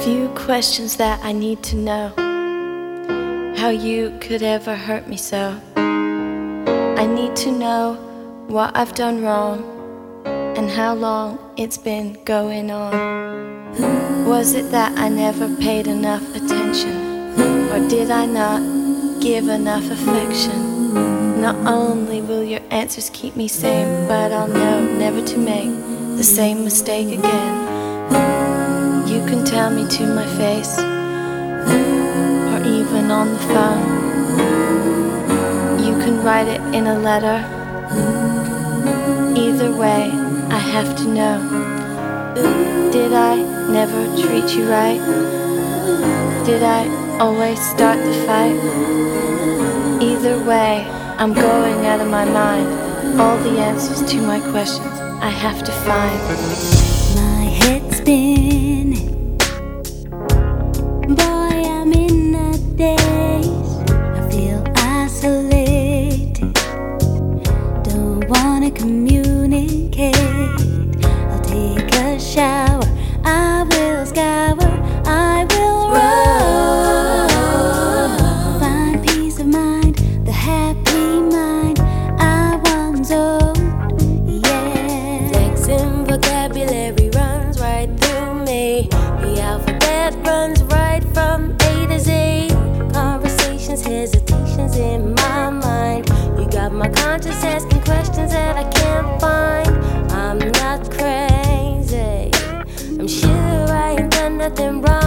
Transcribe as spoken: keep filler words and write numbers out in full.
few questions that I need to know. How you could ever hurt me so. I need to know what I've done wrong and how long it's been going on. Was it that I never paid enough attention, or did I not give enough affection? Not only will your answers keep me sane, but I'll know never to make the same mistake again. You can tell me to my face, or even on the phone. You can write it in a letter. Either way, I have to know. Did I never treat you right? Did I always start the fight? Either way, I'm going out of my mind. All the answers to my questions I have to find. My head's spinning, boy, I'm in a daze. I feel isolated, don't wanna communicate. I'll take a shower, I will scour, I will run. Find peace of mind, the happy mind I once owned, yeah. Flexing vocabulary runs right through me. The alphabet runs right from A to Z. Conversations, hesitations in my mind. You got my conscience asking questions that I can't find. I'm not crazy, I'm sure I ain't done nothing wrong.